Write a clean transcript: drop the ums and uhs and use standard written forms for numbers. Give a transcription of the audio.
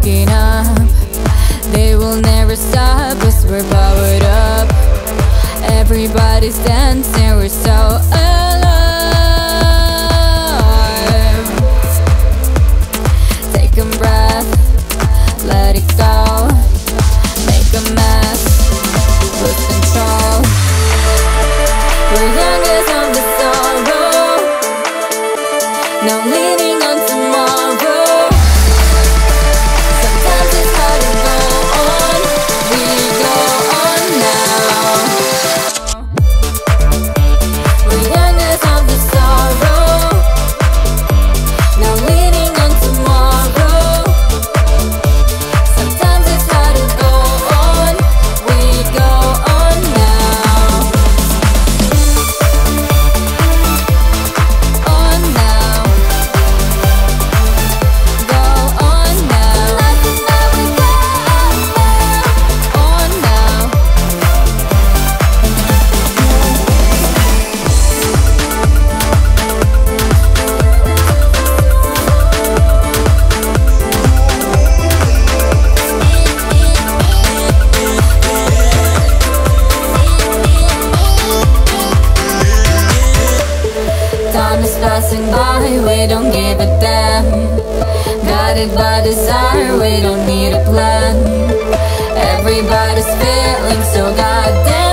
waking up. They will never stop us, we're powered up. Everybody's dancing, we're so alive. Take a breath, let it go. Make a mess, lose control. We're youngest of the sorrow, now leaning on tomorrow. Sometimes it's hard to go on, we go on now. We're youngest of the sorrow, now leaning on tomorrow. Sometimes it's hard to go on, we go on now. On now, go on now. Nothing that we got on now. Time is passing by, we don't give a damn. Guided by desire, we don't need a plan. Everybody's feeling so goddamn